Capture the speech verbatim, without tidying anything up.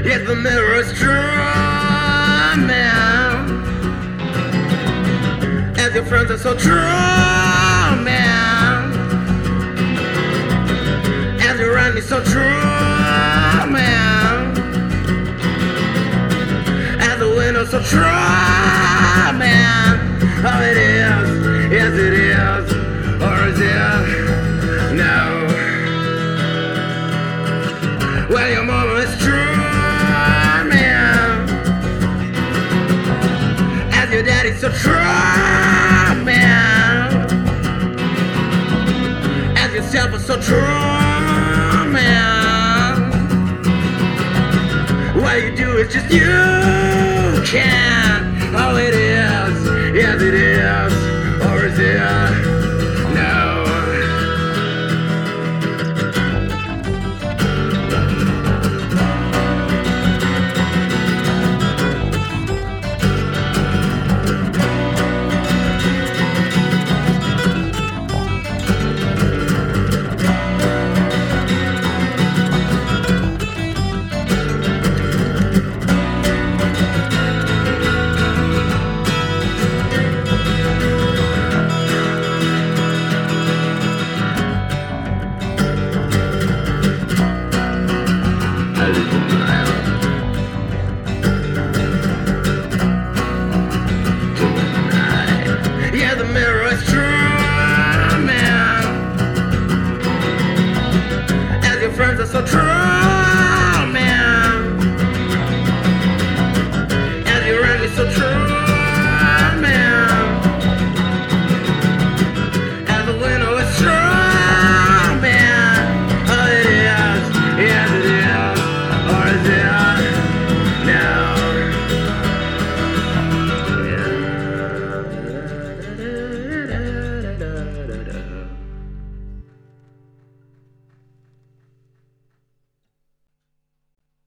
Yes, the mirror is true, man. As your friends are so true, man. As you run me so true, man. As the window so true, man. Oh, it is, yes it is, or is it? No. Well, your mama is true, man. As your daddy's so true, man. As yourself is so true, man. What you do is just you can.